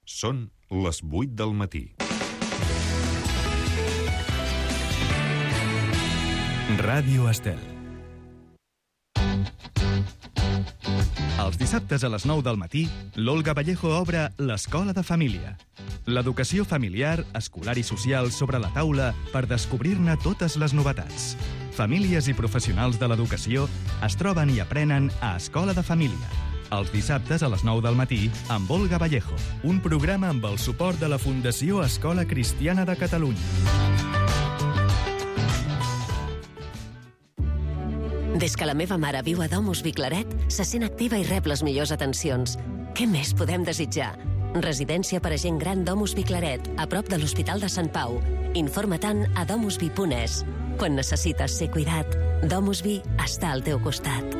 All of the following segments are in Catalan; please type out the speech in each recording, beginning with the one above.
Són les 8 del matí. Ràdio Estel. Els dissabtes a les 9 del matí, l'Olga Vallejo obre l'Escola de Família. L'educació familiar, escolar i social sobre la taula per descobrir-ne totes les novetats. Famílies i professionals de l'educació es troben i aprenen a Escola de Família. Els dissabtes a les 9 del matí amb Olga Vallejo. Un programa amb el suport de la Fundació Escola Cristiana de Catalunya. Des que la meva mare viu a Domus Viclaret, se sent activa i rep les millors atencions. Què més podem desitjar? Residència per a gent gran Domus Viclaret, a prop de l'Hospital de Sant Pau. Informa-te'n a domusvi.es. Quan necessites ser cuidat, Domusvi està al teu costat.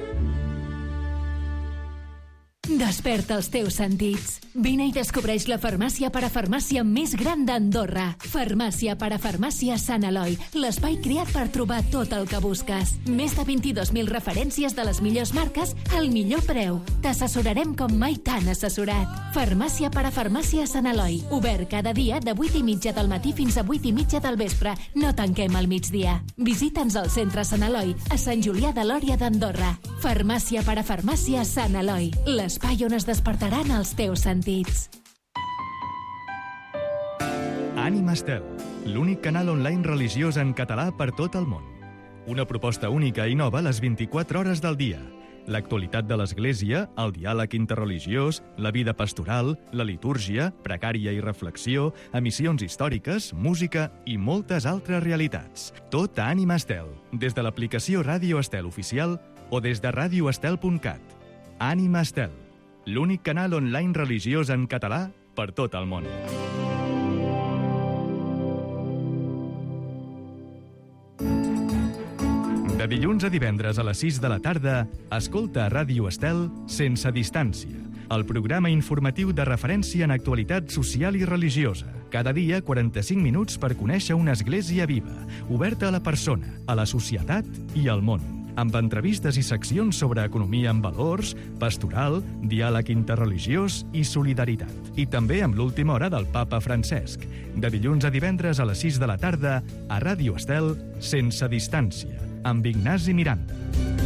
Desperta els teus sentits. Vine i descobreix la farmàcia parafarmàcia més gran d'Andorra. Farmàcia parafarmàcia Sant Eloi, l'espai creat per trobar tot el que busques. Més de 22.000 referències de les millors marques al millor preu. T'assessorarem com mai t'han assessorat. Farmàcia parafarmàcia Sant Eloi, obert cada dia de 8:30 del matí fins a 8:30 del vespre. No tanquem al migdia. Visita'ns al centre Sant Eloi, a Sant Julià de Lòria d'Andorra. Farmàcia parafarmàcia Sant Eloi, l'espai on es despertaran els teus sentits. Ànima Estel, l'únic canal online religiós en català per tot el món. Una proposta única i nova a les 24 hores del dia. L'actualitat de l'Església, el diàleg interreligiós, la vida pastoral, la litúrgia, precària i reflexió, emissions històriques, música i moltes altres realitats. Tot a Ànima Estel, des de l'aplicació Ràdio Estel Oficial o des de radioestel.cat. Ànima Estel, l'únic canal online religiós en català per tot el món. De dilluns a divendres a les 6 de la tarda, escolta a Ràdio Estel Sense Distància, el programa informatiu de referència en actualitat social i religiosa. Cada dia, 45 minuts per conèixer una església viva, oberta a la persona, a la societat i al món, amb entrevistes i seccions sobre economia amb valors, pastoral, diàleg interreligiós i solidaritat. I també amb l'última hora del papa Francesc. De dilluns a divendres a les 6 de la tarda, a Ràdio Estel, Sense Distància, amb Ignasi Miranda.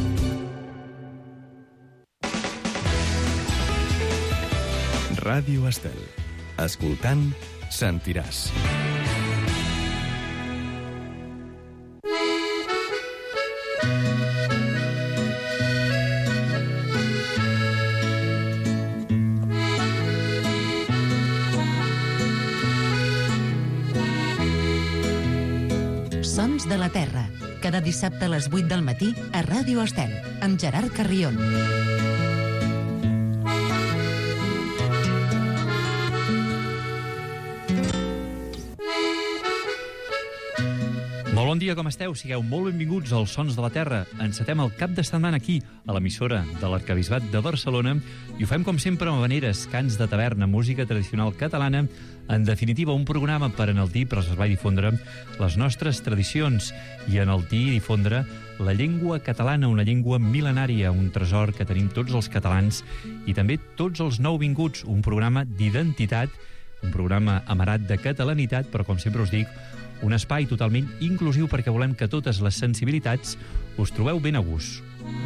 Ràdio Estel. Escoltant, sentiràs. Sons de la Terra, cada dissabte a les 8 del matí a Ràdio Estel, amb Gerard Carrión. Molt bon dia, com esteu? Sigueu molt benvinguts als Sons de la Terra. Encetem el cap de setmana aquí, a l'emissora de l'Arquebisbat de Barcelona, i ho fem com sempre amb habaneres, cants de taverna, música tradicional catalana, en definitiva un programa per enaltir, preservar i difondre les nostres tradicions i enaltir i difondre la llengua catalana, una llengua mil·lenària, un tresor que tenim tots els catalans i també tots els nouvinguts, un programa d'identitat, un programa amarat de catalanitat, però com sempre us dic, un espai totalment inclusiu perquè volem que totes les sensibilitats us trobeu ben a gust.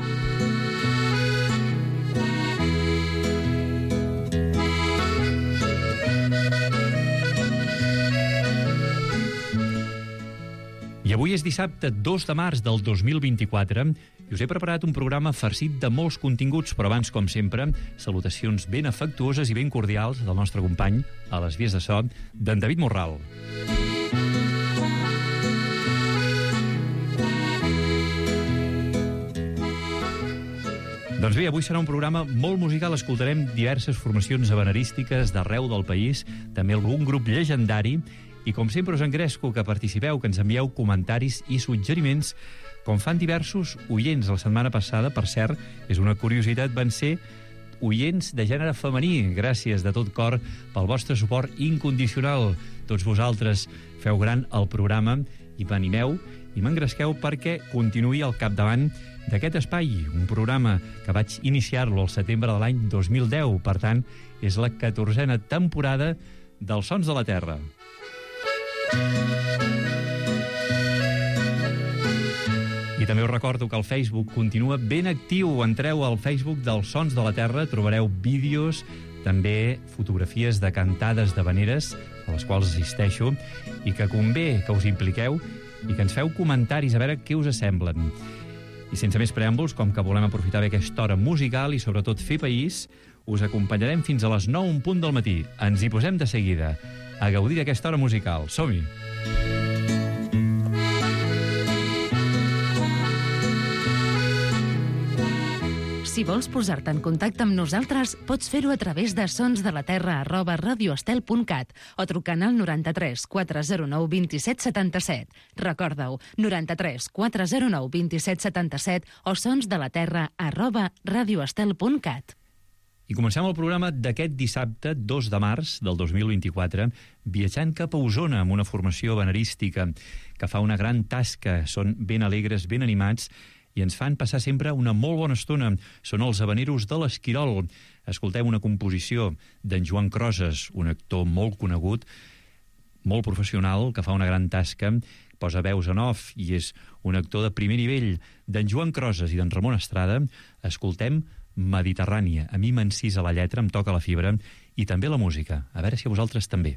I avui és dissabte 2 de març del 2024 i us he preparat un programa farcit de molts continguts, però abans, com sempre, salutacions ben afectuoses i ben cordials del nostre company a les vies de so, d'en David Morral. Doncs bé, avui serà un programa molt musical. Escoltarem diverses formacions habanerístiques d'arreu del país, també algun grup llegendari, i com sempre us engresco que participeu, que ens envieu comentaris i suggeriments, com fan diversos oients. La setmana passada, per cert, és una curiositat, van ser oients de gènere femení. Gràcies de tot cor pel vostre suport incondicional. Tots vosaltres feu gran el programa i m'animeu i m'engresqueu perquè continuï al capdavant d'aquest espai, un programa que vaig iniciar-lo al setembre de l'any 2010. Per tant, és la 14a temporada dels Sons de la Terra. I també us recordo que el Facebook continua ben actiu. Entreu al Facebook dels Sons de la Terra, trobareu vídeos, també fotografies de cantades d'havaneres, a les quals assisteixo, i que convé que us impliqueu i que ens feu comentaris a veure què us semblen. I sense més preàmbuls, com que volem aprofitar bé aquesta hora musical i sobretot fer país, us acompanyarem fins a les 9 en punt del matí. Ens hi posem de seguida a gaudir d'aquesta hora musical. Som-hi! Si vols posar-te en contacte amb nosaltres, pots fer-ho a través de sonsdelaterra@radioestel.cat o trucant al 93 409 27 77. Recorda-ho, 93 409 27 77 o sonsdelaterra@radioestel.cat. I comencem el programa d'aquest dissabte, 2 de març del 2024, viatjant cap a Osona amb una formació venerística que fa una gran tasca. Són ben alegres, ben animats, i ens fan passar sempre una molt bona estona. Són els Havaneros de l'Esquirol. Escoltem una composició d'en Joan Crosas, un actor molt conegut, molt professional, que fa una gran tasca, posa veus en off i és un actor de primer nivell. D'en Joan Crosas i d'en Ramon Estrada escoltem Mediterrània. A mi m'encisa la lletra, em toca la fibra, i també la música. A veure si a vosaltres també.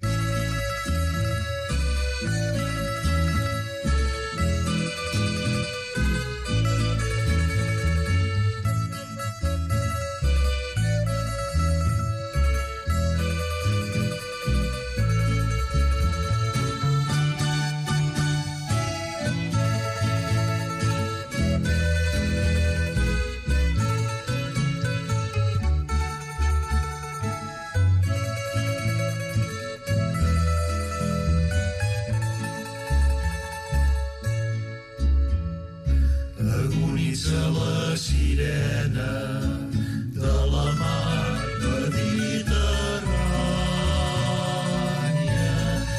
La sirena de la mar Mediterrània,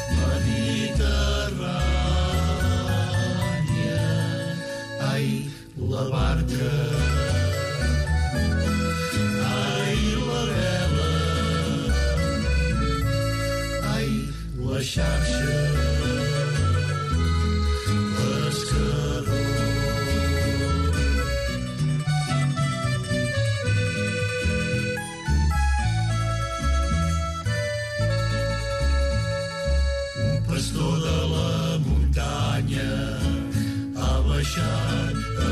Mediterrània. Ai, la barca, ai, la vela, ai, la xarxa, pescador. Ha baixat a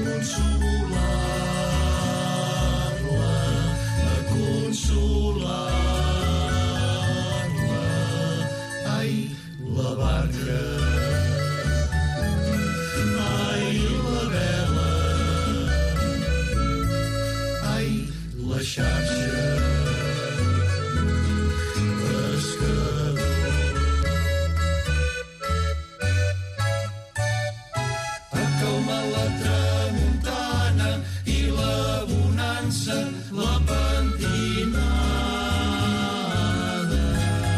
consolar-la, a consolar-la. Ai, la barca, ai, la vela, ai, la xarxa, pescador. La tramuntana i la bonança, la pentinada.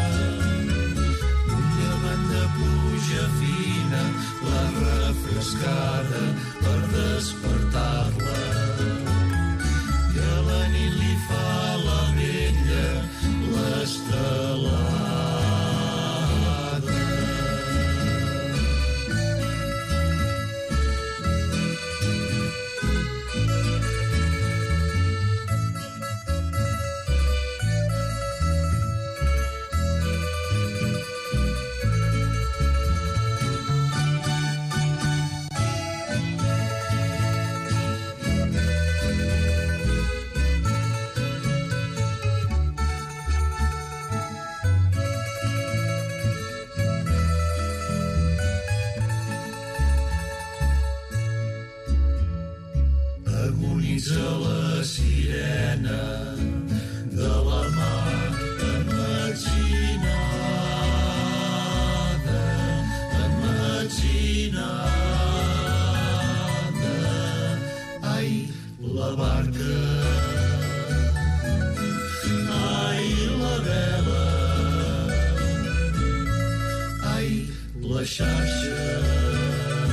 Un llevant de pluja fina, la refrescada per despertar-la. I a la nit li fa la vella l'estelada. Agonitza la sirena de la mar emmetzinada, emmetzinada. Ai, la barca, ai, la vela, ai, la xarxa,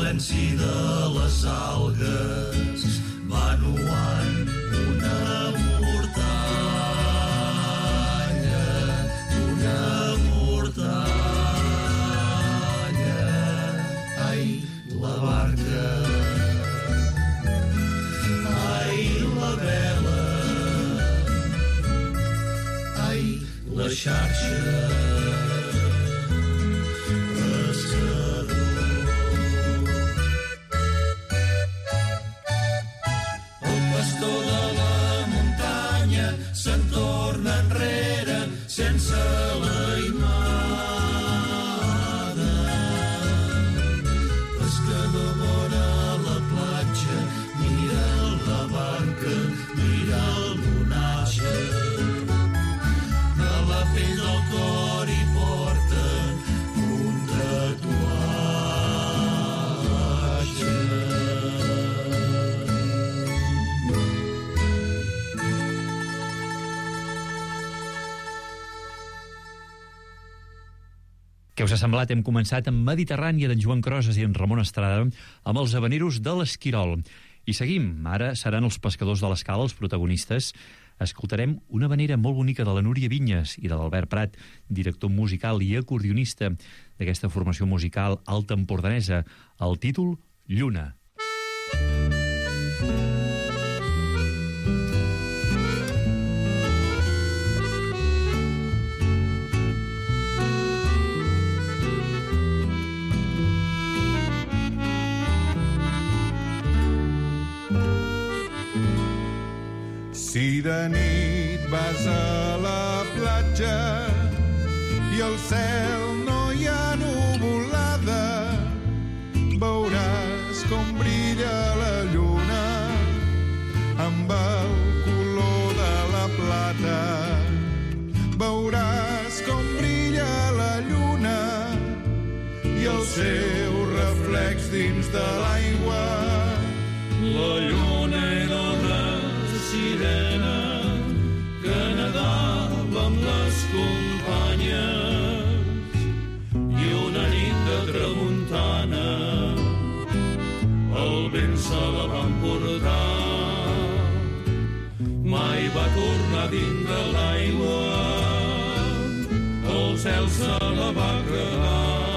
silenci de les algues va nuant una mortalla, ai, la barca, ai, la vela, ai, la xarxa, se'n torna enrere sense l'aimada. Pescador vora la platja, mira la barca, mira el bonatge. De la pell del cor hi porta un tatuatge. Què us ha semblat? Hem començat amb Mediterrània d'en Joan Crosas i en Ramon Estrada amb els habaneros de l'Esquirol. I seguim. Ara seran els pescadors de l'Escala els protagonistes. Escoltarem una habanera molt bonica de la Núria Vinyes i de l'Albert Prat, director musical i acordionista d'aquesta formació musical alta empordanesa. El títol, Lluna. Si de nit vas a la platja i al cel no hi ha nuvolada, veuràs com brilla la lluna amb el color de la plata. Veuràs com brilla la lluna i el seu reflex dins de l'aigua. La lluna era una sirena que nedava amb les companyes i una nit de tramuntana el vent se la va emportar. Mai va tornar dins de l'aigua, el cel se la va quedar.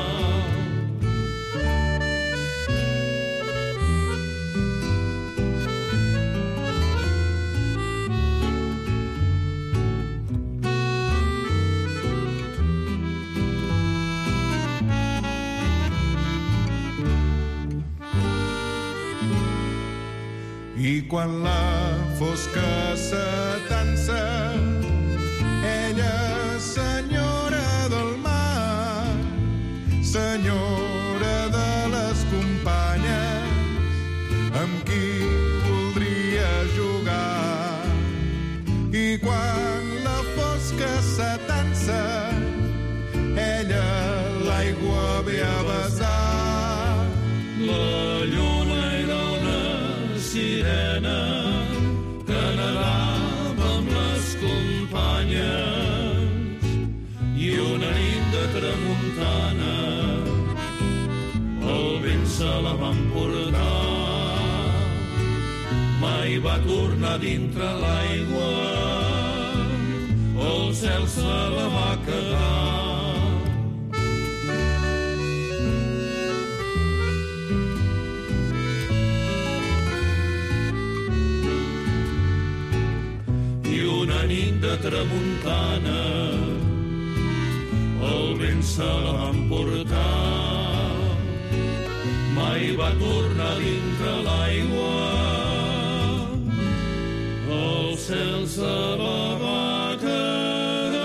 I quan la fosca s'atansa, ella, senyora del mar, senyora de les companyes, amb qui voldria jugar. I quan la fosca s'atansa, ella l'aigua ve a besar. La lluna era una sirena que nedava amb les companyes i una nit de tramuntana el vent se la va emportar. Mai va tornar dintre l'aigua, el cel se la va quedar. Nit de tramuntana el vent se la va emportar. Mai va tornar dintre l'aigua, el cel se la va quedar.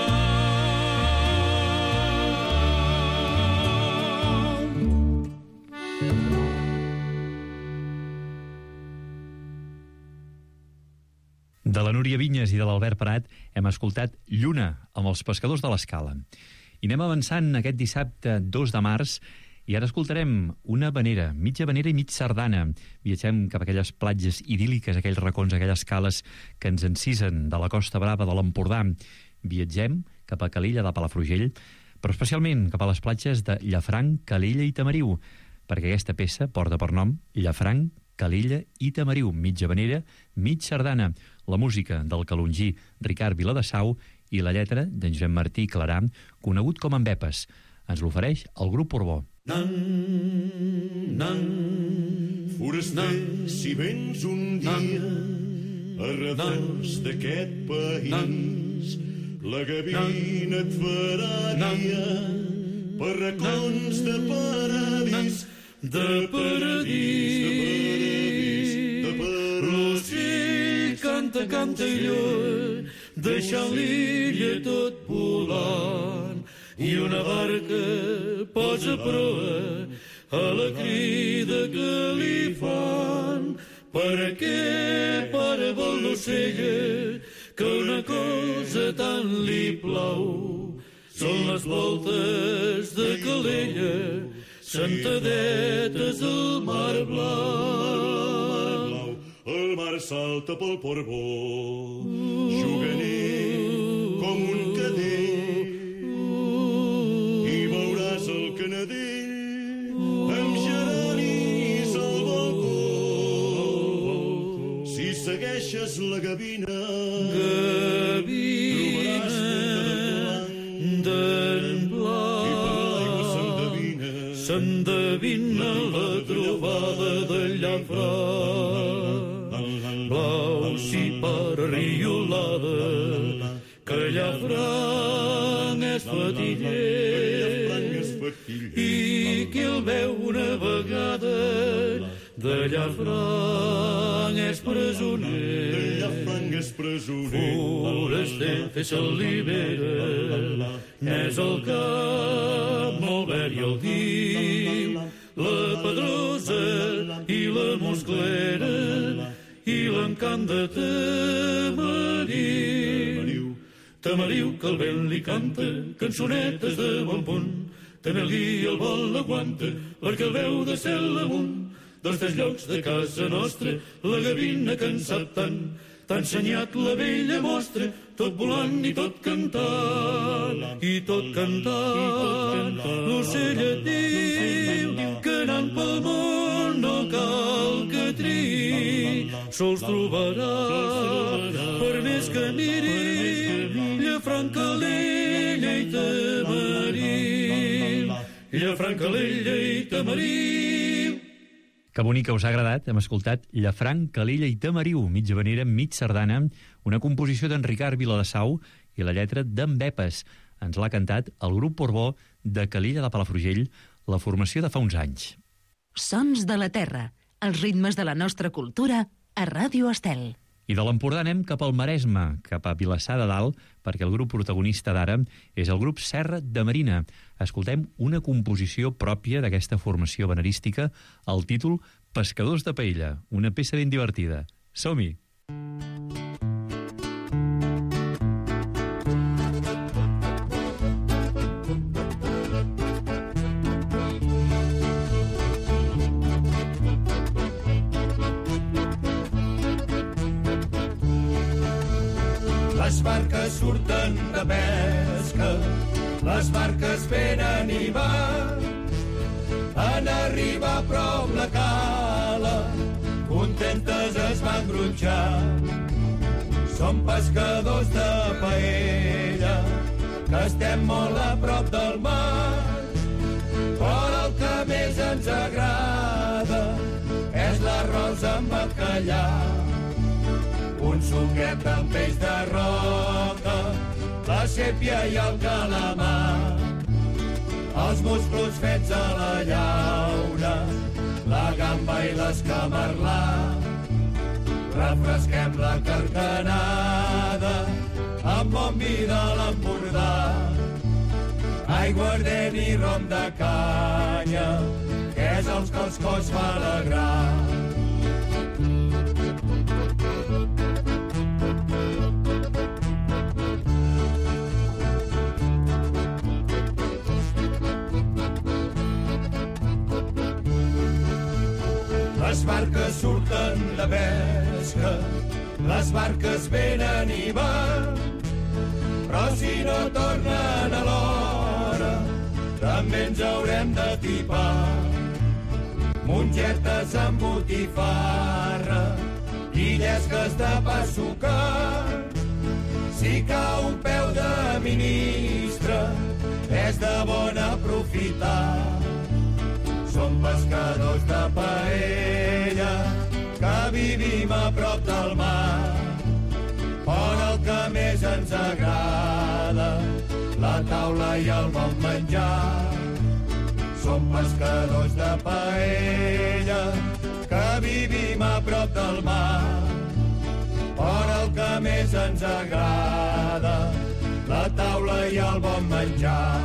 De la Núria Vinyes i de l'Albert Prat hem escoltat Lluna amb els pescadors de l'Escala. I anem avançant aquest dissabte 2 de març i ara escoltarem una habanera, mitja habanera i mig sardana. Viatgem cap a aquelles platges idíl·liques, aquells racons, aquelles cales que ens encisen de la Costa Brava de l'Empordà. Viatgem cap a Calella de Palafrugell, però especialment cap a les platges de Llafranc, Calella i Tamariu. perquè aquesta peça porta per nom Llafranc, Calella i Tamariu, mig havanera, mig sardana, la música del calongí Ricard Viladesau i la lletra d'en Josep Martí Clarà, conegut com Embepes. Ens l'ofereix el grup Porbó. Nan, nan, Foraster, si vens un dia a redós d'aquest país, la gavina et farà guia per racons de paradís, de paradís, de paradís. L'ocell canta, canta i lluny, deixant l'illa tot volant, i una barca posa proa a la crida que li fan. Per què para vol l'ocella que una cosa tant li plau? Són les voltes de Calella, sentadetes al mar blau. El mar salta pel Porbó, juganer com un cadell, i veuràs el Canadell amb geronis al balcó. Si segueixes la gavina, trobaràs d'en blanc, i per l'aigua s'endevina la trobada de Llafranc. Blau si per riolada, que Llafranc és fatiller, i qui el veu una vegada de Llafranc és presoner. Foraster, fes-se'l libera, n'és el cap molt verd i el guim, la Pedrosa i la Mosclera i l'encant de Tamariu. Tamariu, que el vent li canta cançonetes de bon punt, també el guia el vol l'aguanta perquè el veu de cel amunt. Dels 3 llocs de casa nostra la gavina que en sap tant, t'ha ensenyat la vella mostra, tot volant i tot cantant, i tot cantant. L'ocell et diu que anant pel món no cal que triï, sols trobarà, per més que miri, Llafranc, Calella i Tamariu. Llafranc, Calella i Tamariu. Que bonic que us ha agradat. Hem escoltat Llafranc, Calella i Tamariu, mig havanera, mig sardana, una composició d'en Ricard Viladesau i la lletra d'en Bepes. Ens l'ha cantat el grup Porbó de Calella de Palafrugell, la formació de fa uns anys. Sons de la terra, els ritmes de la nostra cultura a Ràdio Estel. I de l'Empordà anem cap al Maresme, cap a Vilassar de Dalt, perquè el grup protagonista d'ara és el grup Serra de Marina. Escoltem una composició pròpia d'aquesta formació venerística, el títol Pescadors de Paella, una peça ben divertida. Som-hi! Les barques surten de pesca, les barques venen i van. En arribar a prop la cala, contentes es van gronxar. Som pescadors de paella, que estem molt a prop del mar. Però el que més ens agrada és l'arròs amb bacallà. Un suquet amb peix de roca, la sèpia i el calamar, els musclos fets a la llauna, la gamba i l'escamarlà. Refresquem la carcanada amb bon vi de l'Empordà, aiguardent i rom de canya, que és els que els coix fa alegrar. Les barques surten de pesca, les barques venen i van, però si no tornen a l'hora, també ens haurem de tipar. mongetes amb botifarra i llesques de pa sucat. Si cau un peu de ministre, és de bon aprofitar. Som pescadors de paella, que vivim a prop del mar. Però el que més ens agrada, la taula i el bon menjar. Som pescadors de paella, que vivim a prop del mar. Però el que més ens agrada, la taula i el bon menjar.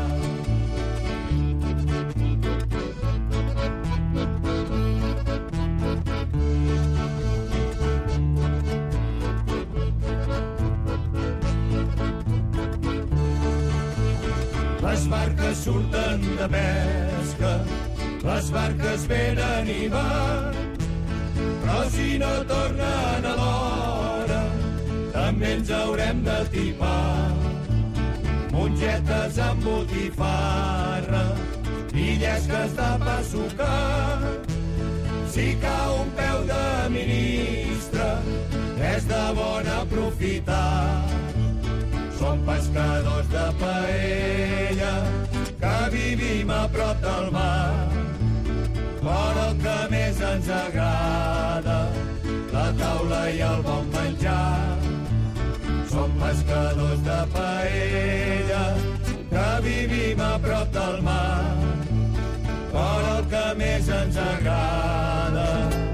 Les barques surten de pesca, les barques venen i van, però si no tornen a l'hora, també ens haurem de tipar. Mongetes amb botifarra i llesques de pa sucat. Si cau un peu de ministre, és de bon aprofitar. Som pescadors de paella, que vivim a prop del mar. Però el que més ens agrada, la taula i el bon menjar. Som pescadors de paella, que vivim a prop del mar. Però el que més ens agrada,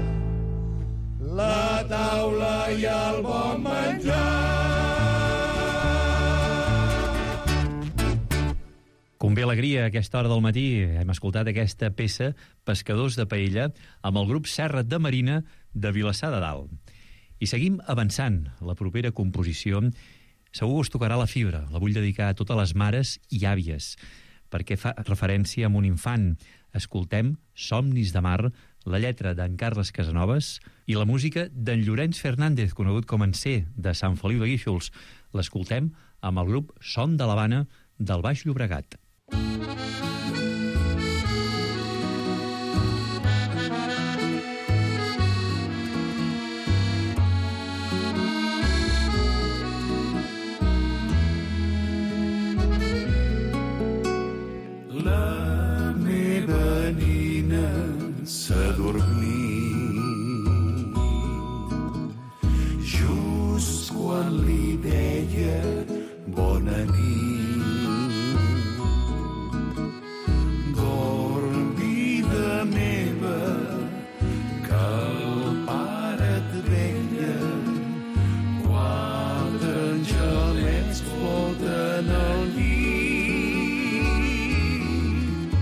la taula i el bon menjar. Convé alegria a aquesta hora del matí. Hem escoltat aquesta peça, Pescadors de Paella, amb el grup Serra de Marina de Vilassar de Dalt. I seguim avançant. La propera composició segur us tocarà la fibra. La vull dedicar a totes les mares i àvies, perquè fa referència a un infant. Escoltem Somnis de mar, la lletra d'en Carles Casanovas i la música d'en Llorenç Fernández, conegut com en C, de Sant Feliu de Guíxols. L'escoltem amb el grup Son de l'Havana del Baix Llobregat. La meva nina s'ha dormit just quan li deia bona nit. Dorm, vida meva, que el pare et veia. Quatre angelets floten al llit,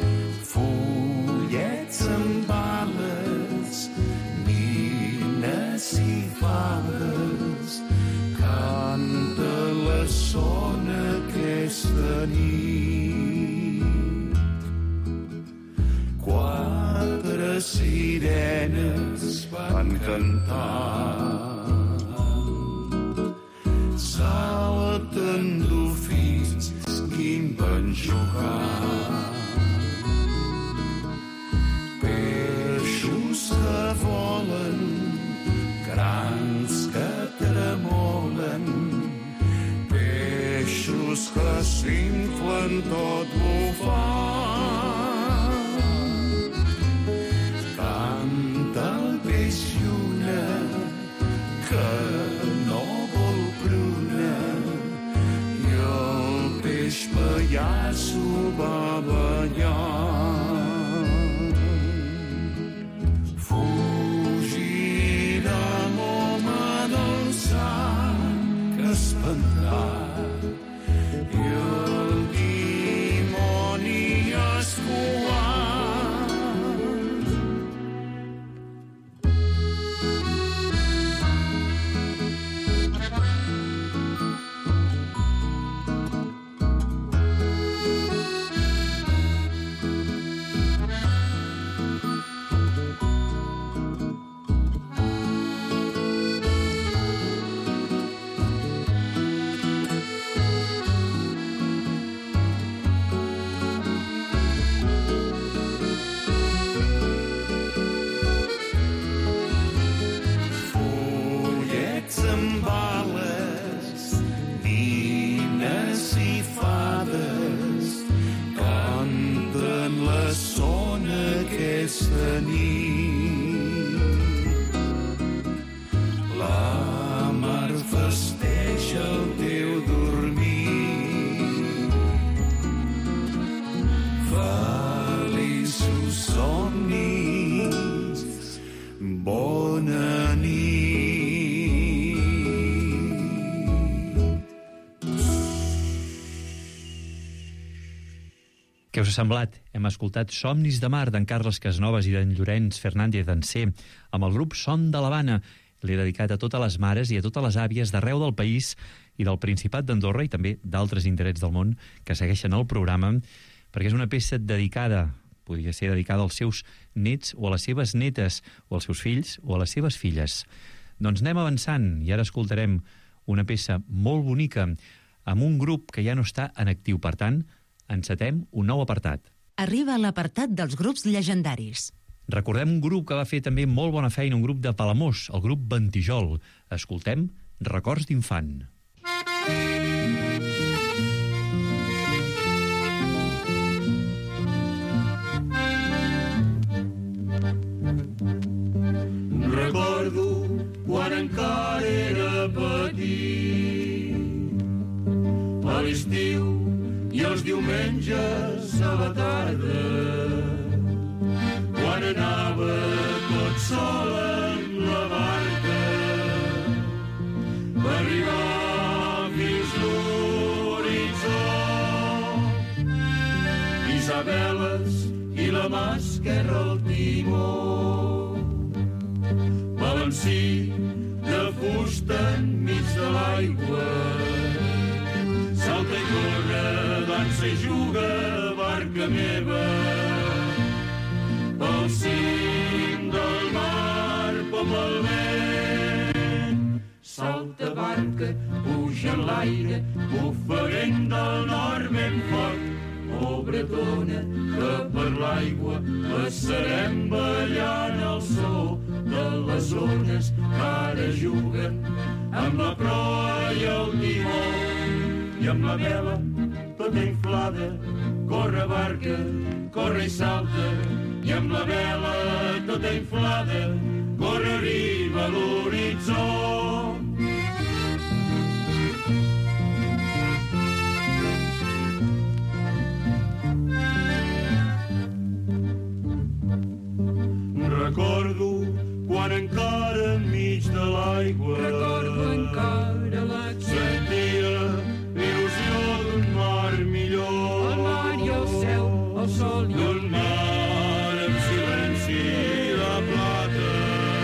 fullets amb ales, nines i fades. Canta la sona aquesta nit. Quatre sirenes van cantar, salten dofins i van jugar. Peixos que volen, grans que tremolen, peixos que s'inflen tot bufant. Canta el peix lluna, que no vol pruna, i el peix pallasso va ballar. Espantat i el dimoni escuat. Què us ha semblat? Hem escoltat Somnis de mar d'en Carles Casnovas i d'en Llorenç Fernández d'Ancé amb el grup Son de l'Havana. L'he dedicat a totes les mares i a totes les àvies d'arreu del país i del Principat d'Andorra i també d'altres indrets del món que segueixen el programa, perquè és una peça dedicada, podria ser dedicada als seus nets o a les seves netes, o als seus fills o a les seves filles. Doncs anem avançant i ara escoltarem una peça molt bonica amb un grup que ja no està en actiu. Per tant, encetem un nou apartat. Arriba l'apartat dels grups llegendaris. Recordem un grup que va fer també molt bona feina, un grup de Palamós, el grup Ventijol. Escoltem Records d'infant. Recordo quan encara era petit, a l'estiu i els diumenges a la tarda, quan anava tot sol en la barca, va arribar fins l'horitzó. Isabeles i la mà esquerra al timó, balancí de fusta enmig de l'aigua, salta i corre, dansa i juga, barca meva, pel cim del mar com el vent. Salta barca, puja en l'aire, bufa vent del nord ben fort, oh bretona, que per l'aigua passarem ballant el so de les ones que ara juguen amb la proa i el timó. I amb la vela tota inflada, corre barca, corre i salta, i amb la vela tota inflada, corre arriba a l'horitzó. Recordo quan encara enmig de l'aigua, recordo encara sentia l'il·lusió d'un mar millor, el mar i el cel, el sol i el mar amb silenci de plata,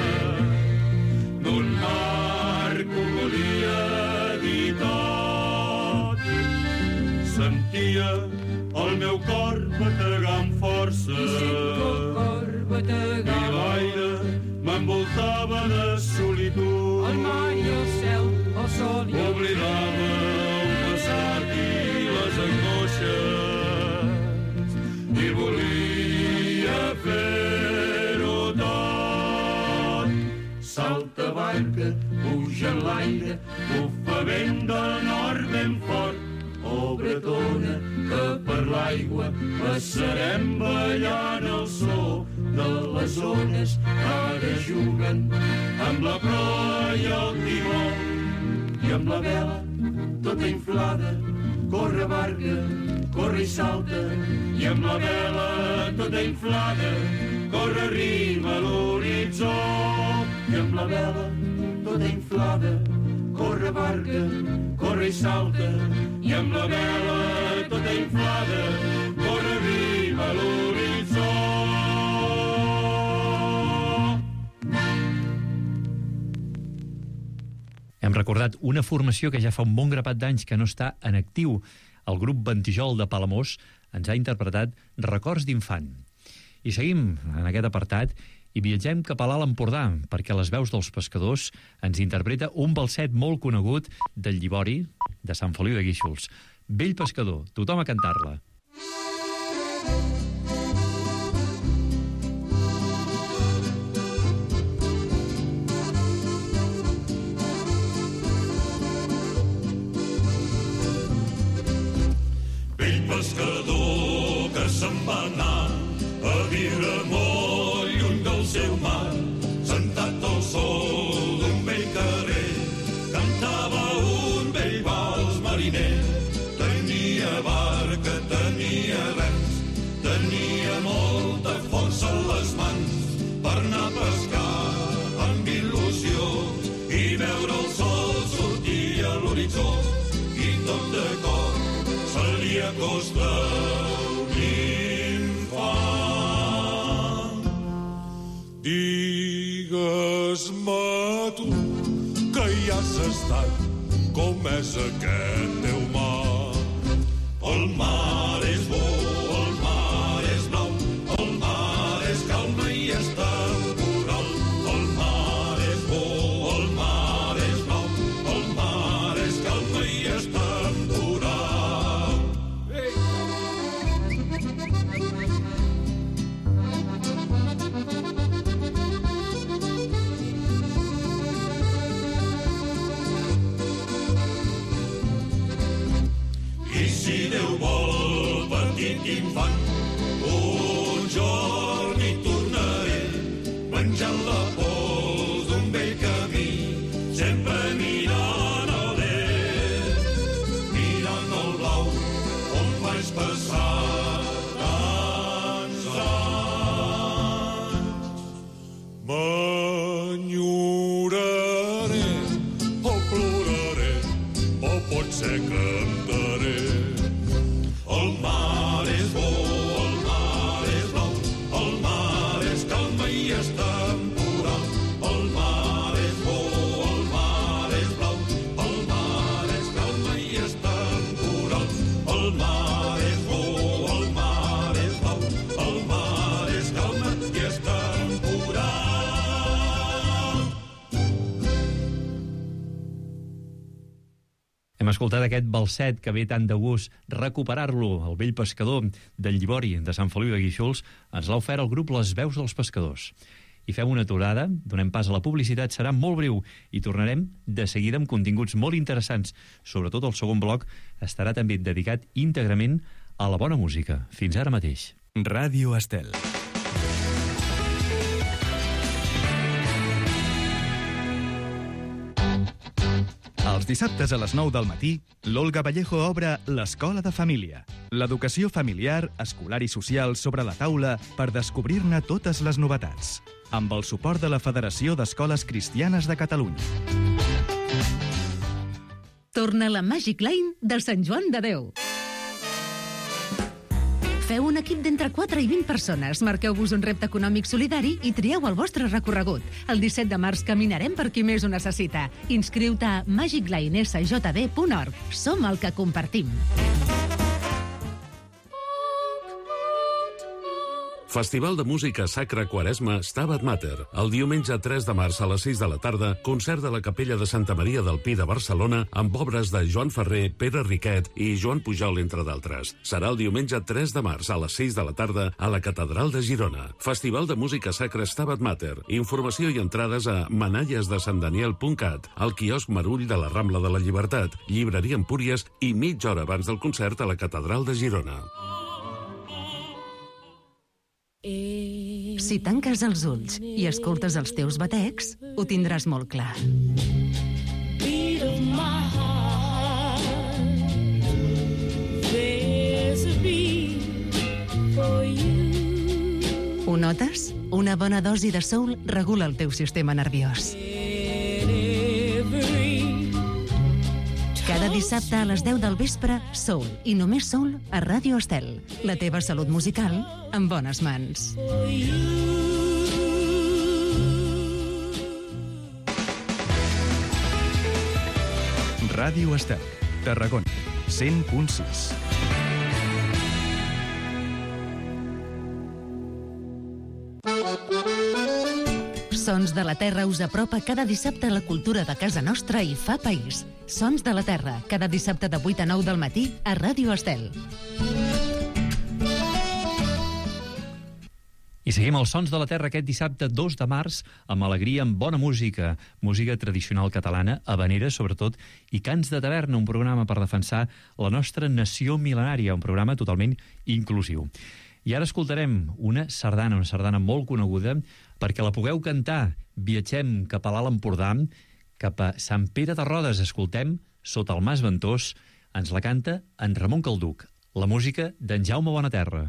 d'un mar que ho volia dir tot. Sentia el meu cor bategar amb força, i sento el cor bategar, i l'aire m'envoltava de solitud, el mar i el cel, el sol i el oblidava el passat i les angoixes, i volia fer-ho tot. Salta barca, puja en l'aire, bufa vent del nord ben fort, oh bretona, que per l'aigua passarem ballant el so de les ones que ara juguen amb la proa i el timó. I amb la vela tota inflada, corre barca, corre i salta, i amb la vela tota inflada, corre arriba a l'horitzó. I amb la vela tota inflada, corre barca, corre i salta, i amb la vela tota inflada, corre arriba a l'horitzó. Hem recordat una formació que ja fa un bon grapat d'anys que no està en actiu. El grup Ventijol de Palamós ens ha interpretat Records d'infant. I seguim en aquest apartat i viatgem cap a l'Alt Empordà, perquè les veus dels pescadors ens interpreta un balset molt conegut del Llibori, de Sant Feliu de Guíxols. Vell pescador, tothom a cantar-la. Vell pescador que se'n va anar a viure molt lluny del seu mar, sentat al sol d'un vell carrer, cantava un vell vals mariner. Tenia barca, tenia rems, tenia molta força a les mans per anar a pescar amb il·lusió i veure el sol sortir a l'horitzó, i tot de cop se li acosta un has estat, com és aquest teu mar. El mar és bo, el mar és nou, el mar és calma i és temporal. El mar és bo, el mar és nou, el mar és calma i és temporal. I si Déu vol, petit infant, un jorn hi tornaré, menjant la pols d'un vell camí, sempre mirant a l'est, mirant el blau on vaig passar tants anys. M'enyoraré o ploraré o potser cantaré. El mar és bo, el mar és blau, el mar és calma i és temporal. El mar és bo, el mar és blau, el mar és calma i és temporal. El mar és bo, el mar és blau, el mar és calma i és temporal. Hem escoltat aquest balset que ve tant de gust recuperar-lo, el vell pescador del Llibori de Sant Feliu de Guíxols, ens l'ha ofert el grup Les Veus dels Pescadors. I fem una aturada, donem pas a la publicitat, serà molt breu i tornarem de seguida amb continguts molt interessants. Sobretot el segon bloc estarà també dedicat íntegrament a la bona música. Fins ara mateix. Ràdio Estel. Els dissabtes a les 9 del matí, l'Olga Vallejo obre l'Escola de Família. L'educació familiar, escolar i social sobre la taula per descobrir-ne totes les novetats. Amb el suport de la Federació d'Escoles Cristianes de Catalunya. Torna la Magic Line de Sant Joan de Déu. Feu un equip d'entre 4 i 20 persones, marqueu-vos un repte econòmic solidari i trieu el vostre recorregut. El 17 de març caminarem per qui més ho necessita. Inscriu-te a magiclinesjd.org. Som el que compartim. Festival de Música Sacra Quaresma Stabat Mater. El diumenge 3 de març a les 6 de la tarda, concert de la Capella de Santa Maria del Pi de Barcelona amb obres de Joan Ferrer, Pere Riquet i Joan Pujol, entre d'altres. Serà el diumenge 3 de març a les 6 de la tarda a la Catedral de Girona. Festival de Música Sacra Stabat Mater. Informació i entrades a manallesdesantdaniel.cat, al quiosc Marull de la Rambla de la Llibertat, llibreria Empúries i mitja hora abans del concert a la Catedral de Girona. Si tanques els ulls i escoltes els teus batecs, ho tindràs molt clar. Ho notes? Una bona dosi de soul regula el teu sistema nerviós. Cada dissabte a les 10 del vespre, Soul, i només Soul, a Ràdio Estel. La teva salut musical en bones mans. Ràdio Estel, Tarragona, 100.6. Sons de la Terra us apropa cada dissabte a la cultura de casa nostra i fa país. Sons de la Terra, cada dissabte de 8 a 9 del matí a Ràdio Estel. I seguim els Sons de la Terra aquest dissabte 2 de març amb alegria, amb bona música, música tradicional catalana, habanera sobretot, i cants de taverna, un programa per defensar la nostra nació mil·lenària, un programa totalment inclusiu. I ara escoltarem una sardana molt coneguda, perquè la pugueu cantar. Viatgem cap a l'Alt Empordà, cap a Sant Pere de Rodes, escoltem Sota el Mas Ventós, ens la canta en Ramon Calduc, la música d'en Jaume Bonaterra.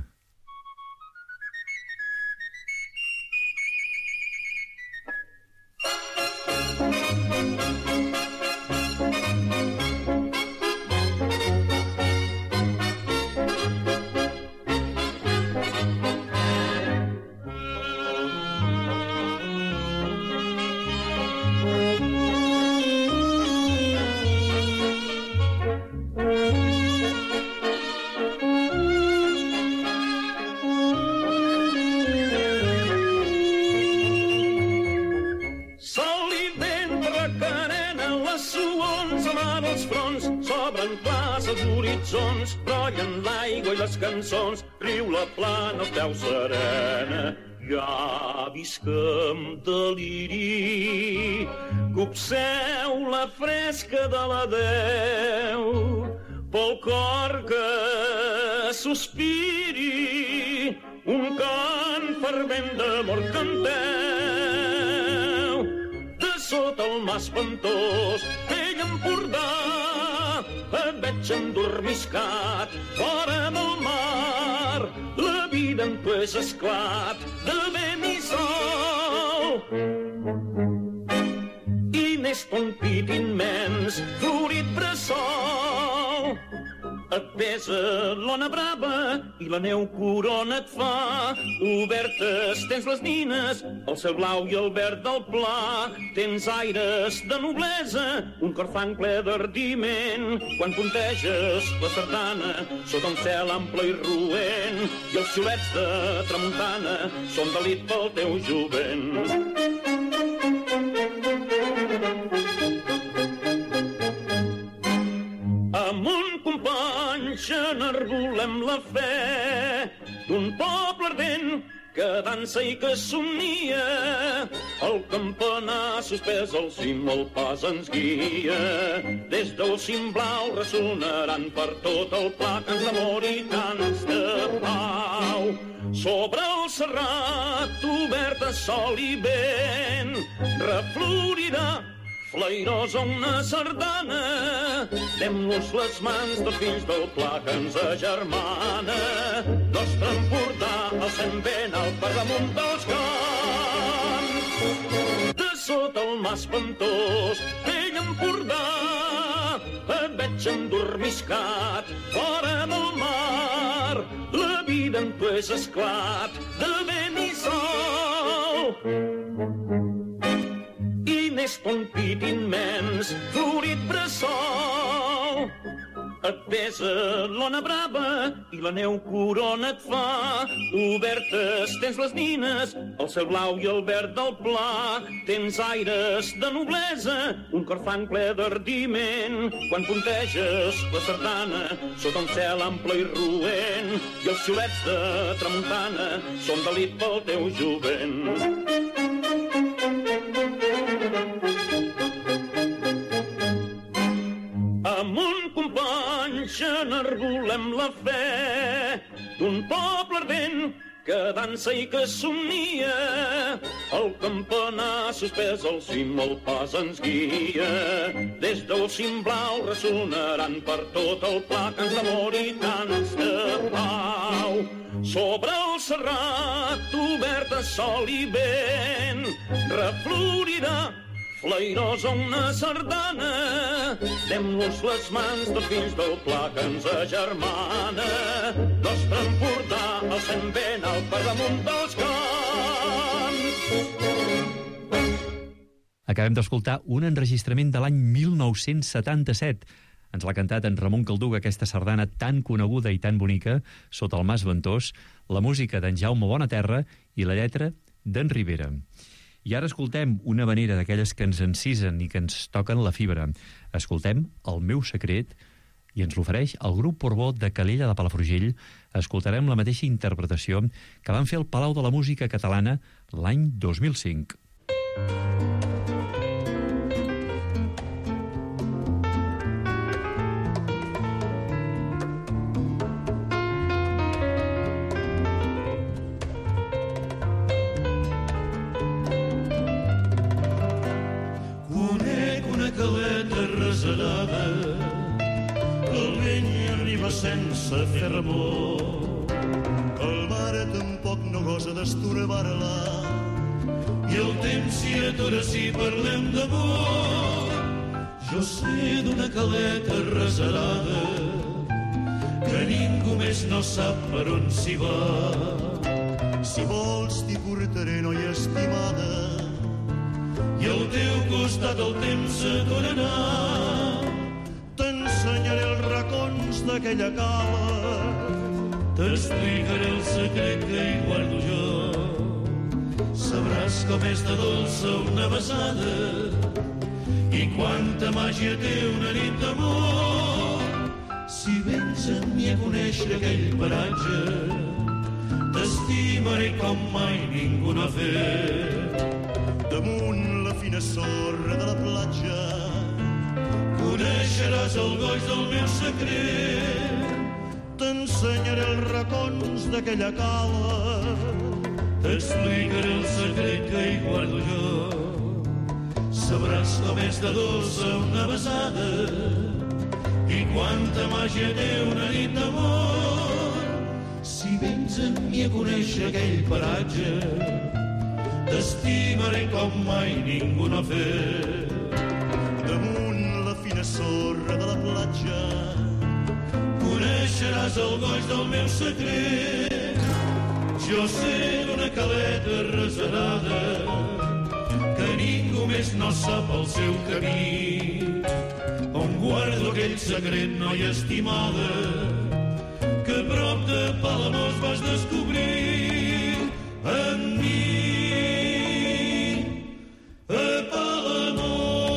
traça els horitzons, brollen l'aigua i les cançons, riu la plana al peu serena. Ja visc amb deliri, copseu la fresca de l'adeu, pel cor que sospiri, un cant fervent d'amor canteu. De sota el mas ventós, vell Empordà, et veig endormiscat, fora del mar, la vida en tu és esclat, de vent i sol. I n'és ton pit immens, florit bressol, et pesa l'ona brava i la neu corona et fa. Obertes tens les nines, el cel blau i el verd del pla. Tens aires de noblesa, un cor franc ple d'ardiment. Quan punteges la sardana sota un cel ample i roent, i els xiulets de tramuntana són delit pel teu jovent. Amb un company s'enarbolem la fe d'un poble ardent que dansa i que somnia. El campanar suspès al cim el pas ens guia. Des del cim blau ressonaran per tot el pla cants d'amor i cants de pau. Sobre el serrat obert de sol i vent reflorirà flairosa una sardana. Dem-nos les mans dels fills del pla que ens agermana. Nostre Empordà, el sent ben alt per damunt dels camps. De sota el mas ventós, vell Empordà, et veig endormiscat, fora del mar. La vida en tu és esclat, de vent i sol. I n'és ton pit immens, florit bressol, et pesa l'ona brava i la neu corona et fa. Obertes tens les nines, el cel blau i el verd del pla. Tens aires de noblesa, un cor franc ple d'ardiment. Quan punteges la sardana sota un cel ample i roent, i els xiulets de tramuntana són delit pel teu jovent. Amb un company s'enarbolem la fe d'un poble ardent que dansa i que somnia. El campanar suspès al cim el pas ens guia. Des del cim blau ressonaran per tot el pla cants d'amor i cants de pau. Sobre el serrat obert de sol i vent reflorirà flairosa una sardana. Dem-nos les mans dels fills del pla que ens agermana. Nostre Empordà, el sent ben alt per damunt dels camps. Acabem d'escoltar un enregistrament de l'any 1977. Ens l'ha cantat en Ramon Calduga, aquesta sardana tan coneguda i tan bonica, Sota el mas ventós, la música d'en Jaume Bonaterra i la lletra d'en Rivera. I ara escoltem una vanera d'aquelles que ens encisen i que ens toquen la fibra. Escoltem El meu secret i ens l'ofereix el grup Portbó de Calella de Palafrugell. Escoltarem la mateixa interpretació que van fer al Palau de la Música Catalana l'any 2005. Sense fer remor, que el mar tampoc no gosa d'estorbar-la i el temps s'hi atura si parlem d'amor. Jo sé d'una caleta reserada que ningú més no sap per on s'hi va. Si vols t'hi portaré, noia estimada, i al teu costat el temps s'aturarà. T'ensenyaré els racons d'aquella cala, t'explicaré el secret que hi guardo jo. Sabràs com és de dolça una besada i quanta màgia té una nit d'amor. Si vens amb mi a conèixer aquell paratge, t'estimaré com mai ningú n'ha fet. Damunt la fina sorra de la platja coneixeràs el goig del meu secret. t'ensenyaré els racons d'aquella cala, t'explicaré el secret que hi guardo jo. Sabràs com és de dolça una besada i quanta màgia té una nit d'amor. Si vens amb mi a conèixer aquell paratge, t'estimaré com mai ningú n'ha fet. damunt la fina sorra de la platja coneixeràs el goig del meu secret. Jo sé d'una caleta reserada que ningú més no sap el seu camí, on guardo aquell secret, noia estimada, que prop de Palamós vas descobrir en mi. A Palamós.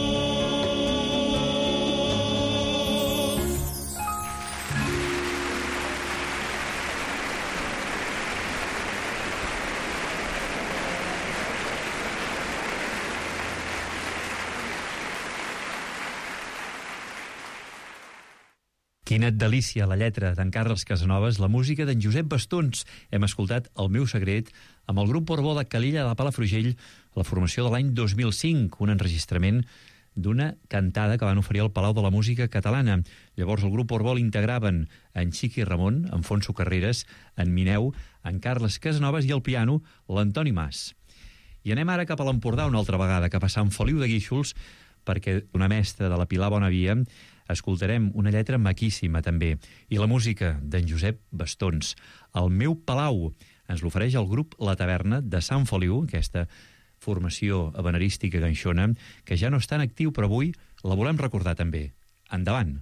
Quina delícia la lletra d'en Carles Casanovas, la música d'en Josep Bastons. Hem escoltat El meu secret amb el grup Borbó de Calella de Palafrugell, la formació de l'any 2005, un enregistrament d'una cantada que van oferir al Palau de la Música Catalana. Llavors el grup Borbó l'integraven en Xiqui Ramon, en Fonso Carreras, en Mineu, en Carles Casanovas i al piano l'Antoni Mas. I anem ara cap a l'Empordà una altra vegada, cap a Sant Feliu de Guíxols, perquè una mestra de la Pilar Bonavia escoltarem una lletra maquíssima també, i la música d'en Josep Bastons. El meu Palau ens l'ofereix el grup La Taverna de Sant Feliu, aquesta formació habanerística ganxona, que ja no està en actiu, però avui la volem recordar també. Endavant!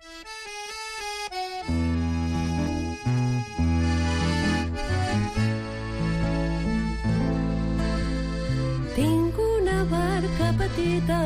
Tinc una barca petita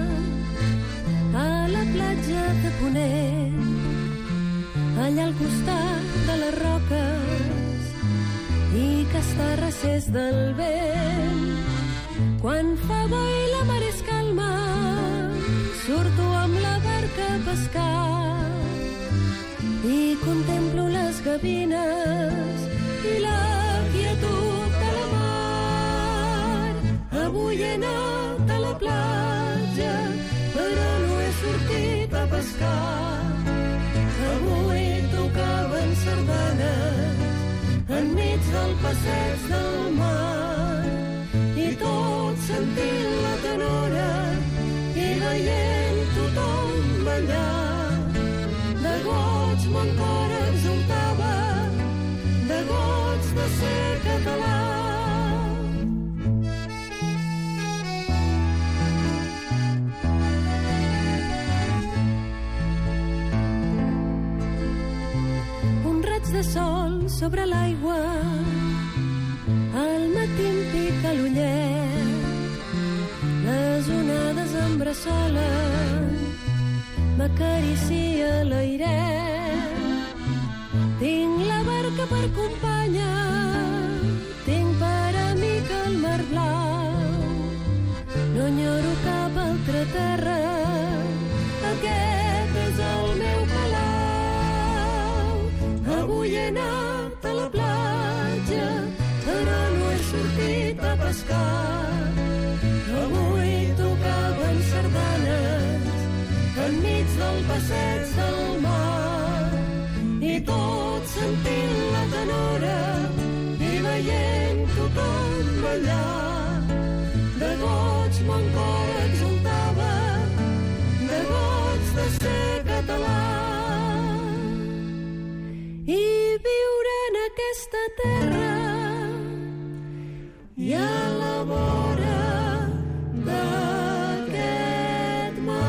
a la platja de Ponent, allà al costat de les roques, i que està a recés del vent. Quan fa bo i la mar és calma, surto amb la barca a pescar i contemplo les gavines i la quietud de la mar. Avui he anat a la platja, però no he sortit a pescar. Avui tocaven sardanes enmig del passeig del mar, i tots sentint la tenora i veient tothom ballar. De goig mon cor exultava, de goig de ser català. De sol sobre l'aigua, al matí em pica l'ullet, les onades em bressolen, m'acaricia l'airet. Tinc la barca per companya, tinc per amic el mar blau, no enyoro cap altra terra, aquest és el meu palau. Avui he anat a la platja, però no he sortit a pescar. Avui tocaven sardanes enmig del passeig del mar, i tots sentint la tenora i veient tothom ballar. De goig mon cor exultava, de goig de ser català. I viure en aquesta terra i a la vora d'aquest mar.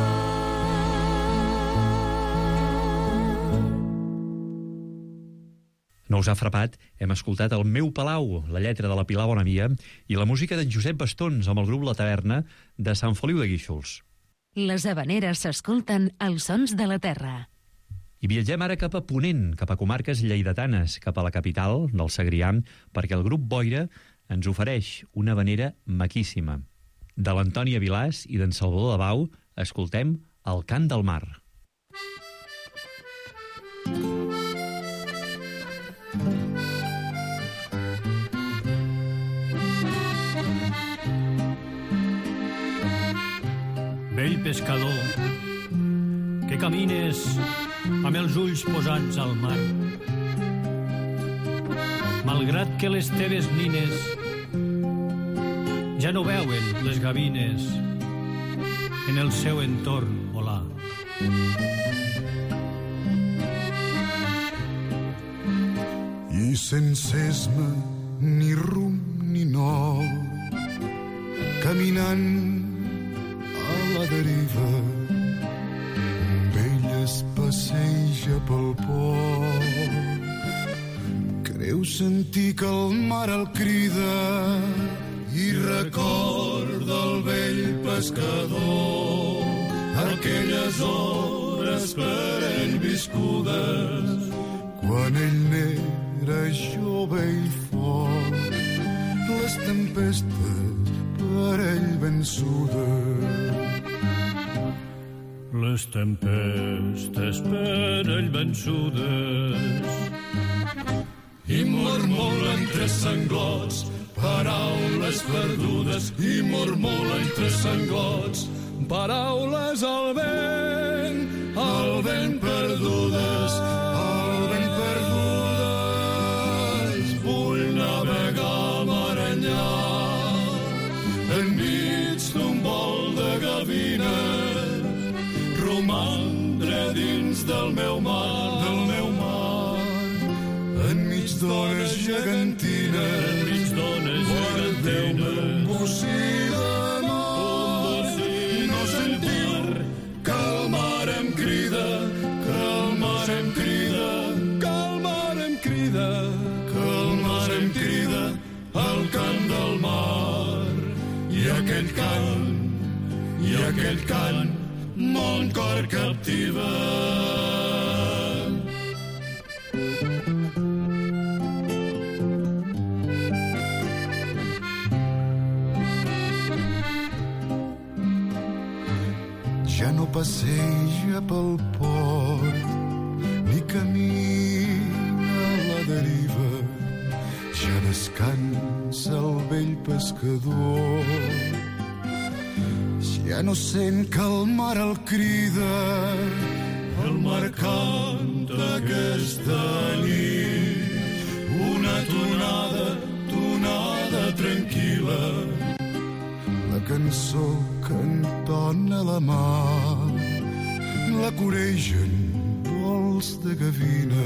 No us ha frapat? Hem escoltat El meu Palau, la lletra de la Pilar Bonavia, i la música d'en Josep Bastons amb el grup La Taverna de Sant Feliu de Guíxols. Les havaneres s'escolten als sons de la terra. I viatgem ara cap a Ponent, cap a comarques lleidatanes, cap a la capital del Segrià, perquè el grup Boira ens ofereix una havanera maquíssima. De l'Antònia Vilàs i d'en Salvador Dabau escoltem El cant del mar. Vell pescador, que camines amb els ulls posats al mar. Malgrat que les teves nines ja no veuen les gavines en el seu entorn volar. I sense esma, ni rumb ni nord, caminant a la deriva, un vell es passeja pel port. Creu sentir que el mar el crida i recorda el vell pescador, aquelles hores per ell viscudes, quan ell n'era jove i fort, les tempestes per ell vençudes. Les tempestes per ell vençudes. I mormola entre sanglots paraules perdudes, i mormola entre sanglots paraules al vent perdudes, al vent perdudes. Vull navegar mar enllà, enmig d'un vol de gavines, romandre dins del meu mar, enmig d'ones gegantines, guardeu-me un bocí de mar. No sentiu que el mar em crida, que el mar em crida, que el mar em crida, que el mar em crida, el cant del mar. I aquell cant, mon cor captiva. Ja no passeja pel port, ni camina a la deriva, ja descansa el vell pescador. Ja no sent que el mar el crida, el mar canta aquesta nit, una tonada tranquil·la, la cançó que entona la mar, la coregen vols de gavina.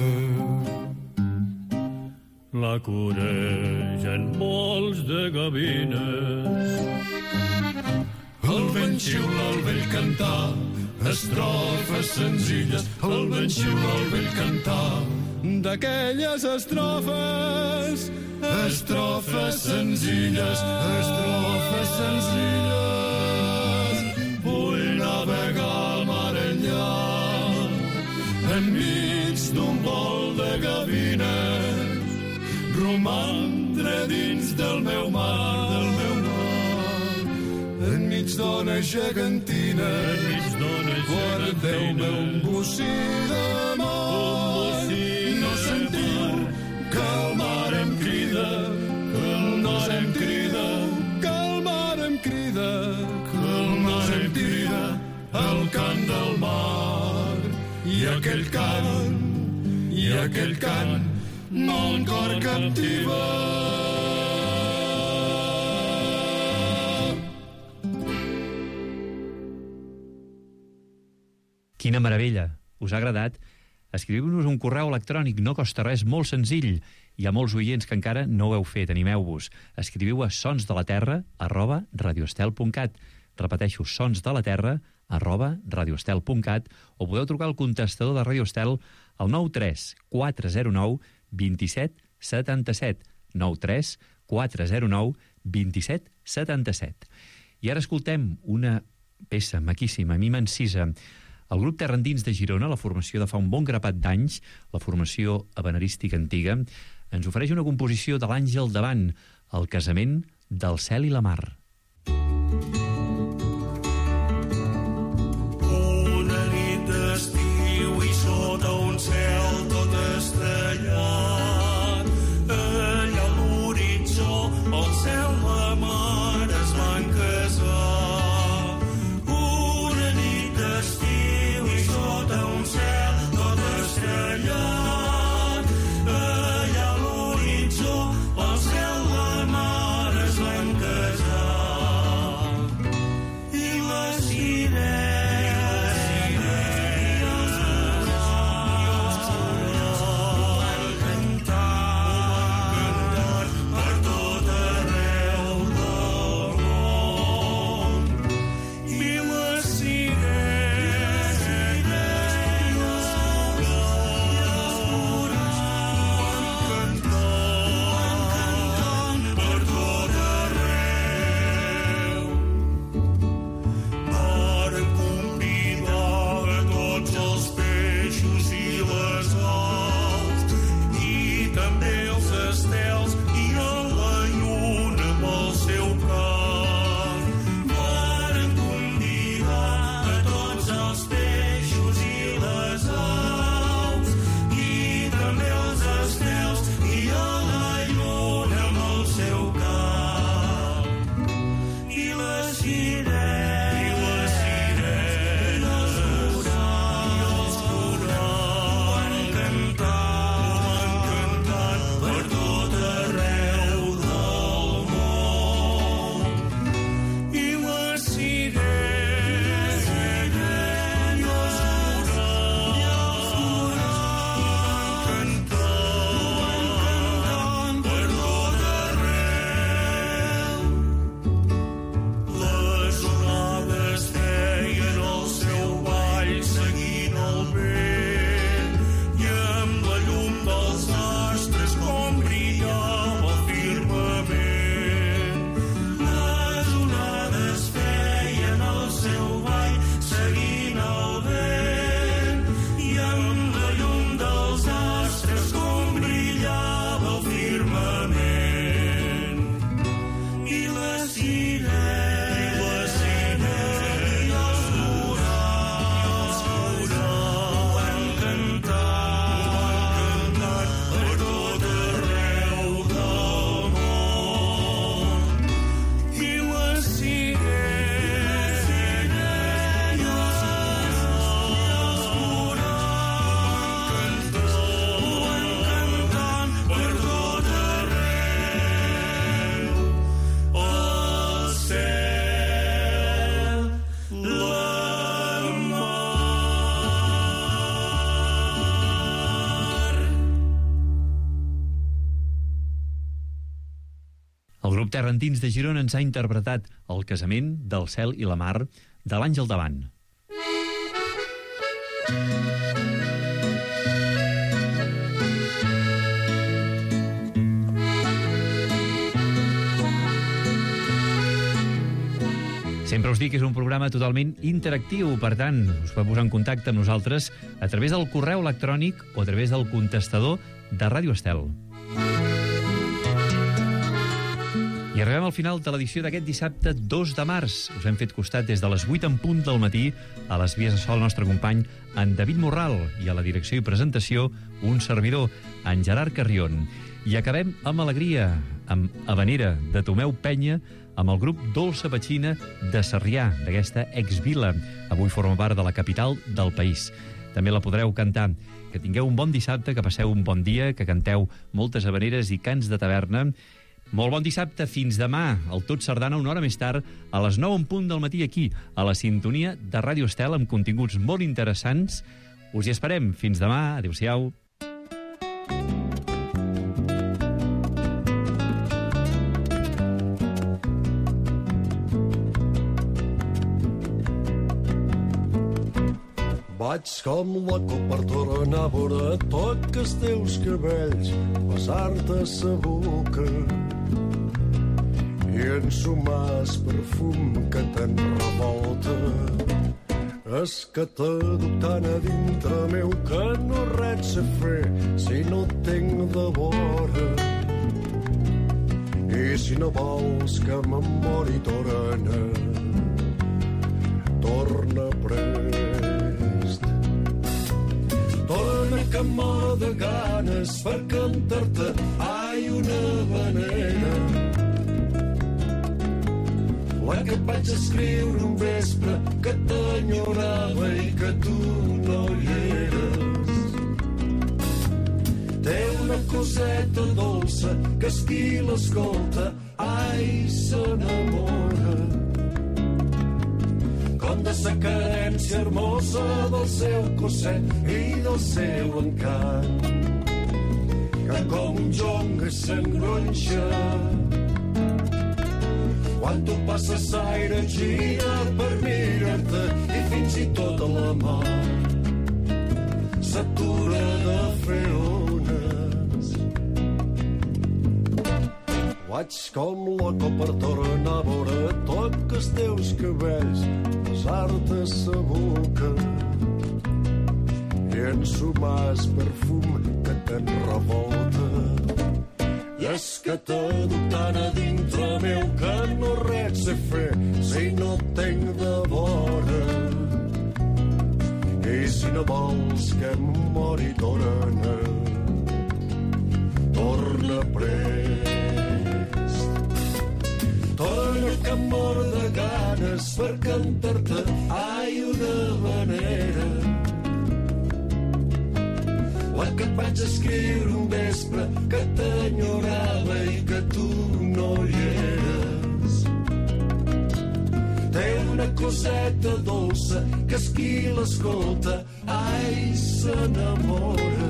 La coregen vols de gavines. El vent xiula el vell cantar, estrofes senzilles, el vent xiula el vell cantar, d'aquelles estrofes, estrofes senzilles, estrofes senzilles. Vull navegar al mar enllà, enmig d'un vol de gavines, romandre dins del meu mar, enmig d'ones gegantines, guardeu-me un bocí de mar. No sentiu que el mar em crida, que el mar em crida, que el mar em crida, que el mar em crida, el cant del mar. I aquell cant, mon cor captiva. Quina meravella! Us ha agradat? Escriviu-nos un correu electrònic, no costa res, molt senzill. Hi ha molts oients que encara no ho heu fet, animeu-vos. Escriviu a sonsdelaterra@radioestel.cat. Repeteixo, sonsdelaterra@radioestel.cat, o podeu trucar al contestador de Radio Estel al 93 409 27 77. 93 409 27 77. I ara escoltem una peça maquíssima, a mi m'encisa. El grup Terra Endins de Girona, la formació de fa un bon grapat d'anys, la formació habanerística antiga, ens ofereix una composició de l'Àngel Davant, el casament del cel i la mar. Una nit d'estiu i sota un cel tot estrellat, allà a l'horitzó el cel i la mar es van casar. Una nit d'estiu i sota un cel tot estrellat, allà a l'horitzó el cel i la mar es van casar. I les sirenes van cantar per tot arreu del món. I les sirenes van cantant per tot arreu. Varen convidar a tots els peixos i les aus, i també els estels i a la lluna amb el seu cant. Varen convidar a tots els peixos i les aus, i també els estels i a la lluna amb el seu cant. I les sirenes van cantant per tot arreu del món. I les sirenes van cantant per tot arreu. Les onades feien el seu ball seguint el vent, i amb la llum dels astres com brillava el firmament. Les onades feien el seu ball seguint el vent, i amb la llum dels astres com brillava el firmament. I les sirenes van cantant per tot arreu del món. I les sirenes van cantant per tot arreu. El cel, la mar. El grup Terra Endins de Girona ens ha interpretat el casament del cel i la mar de l'Àngel Davant. Sempre us dic que és un programa totalment interactiu, per tant, us podeu posar en contacte amb nosaltres a través del correu electrònic o a través del contestador de Ràdio Estel. I arribem al final de l'edició d'aquest dissabte 2 de març. Us hem fet costat des de les 8 en punt del matí a les vies de so el nostre company en David Morral i a la direcció i presentació un servidor, en Gerard Carrion. I acabem amb alegria, amb Habanera de Tomeu Penya, amb el grup Dolça Petxina de Sarrià, d'aquesta exvila. Avui forma part de la capital del país. També la podreu cantar. Que tingueu un bon dissabte, que passeu un bon dia, que canteu moltes habaneres i cants de taverna. Molt bon dissabte, fins demà, al Tot Sardana, una hora més tard, a les 9 en punt del matí aquí, a la sintonia de Ràdio Estel, amb continguts molt interessants. Us hi esperem. Fins demà. Adéu-siau. Vaig com loco per tornar a veure tot que els teus cabells, besar-te sa boca i ensumar el perfum que te'n revolta. És que t'adoptant a dintre meu que no res sé fer si no et tinc de vora. I si no vols que me'n mori torna, torna prest. Torna que em moro de ganes per cantar-te ai una vanera, la que vaig escriure un vespre que t'enyorava i que tu no hi eres. Té una coseta dolça que és qui l'escolta ai s'enamora, com de sa carència hermosa del seu cosset i del seu encant, que com un jonc s'engronxa. Quan tu passes l'aire gira per mirar-te i fins i tot a la mà s'atura de fer ones. Vaig com loco per tornar a veure tot que els teus cabells besar-te sa boca i ensumar el perfum que te'n revolta. I és que t'adoptant a dintre meu que no res sé fer si no et tinc de vora. I si no vols que em mori torna, torna prest. Torna que em mor de ganes per cantar-te ai una vanera, la que et vaig escriure un vespre que t'enyorava i que tu no hi eres. Té una coseta dolça que és qui l'escolta ai s'enamora,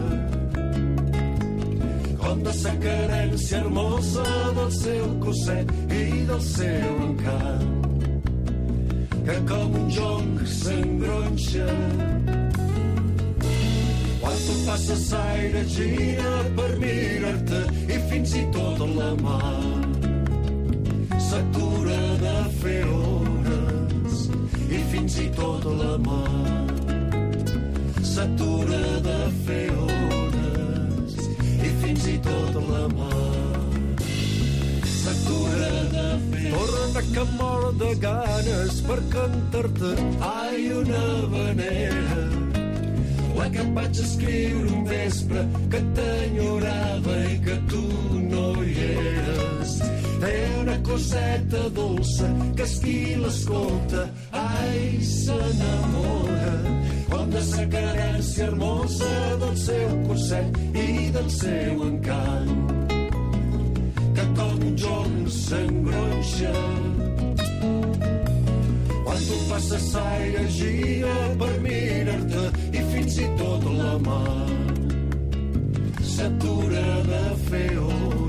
com de sa carència hermosa del seu cosset i del seu encant, que com un jonc s'engronxa. Quan tu passes l'aire gira per mirar-te i fins i tot la mà s'atura de fer hores, i fins i tot la mà s'atura de fer hores, i fins i tot la mà s'atura de fer hores. Torna que em mor de ganes per cantar-te ai una vanera, la que et vaig escriure un vespre que t'enyorava i que tu no hi eres. Té una coseta dolça que és qui l'escolta ai s'enamora, com de sa carència hermosa del seu cosset i del seu encant, que com un jonc s'engronxa. Quan tu passes l'aire gira per mirar-te i fins i tot la mà s'atura de fer hores,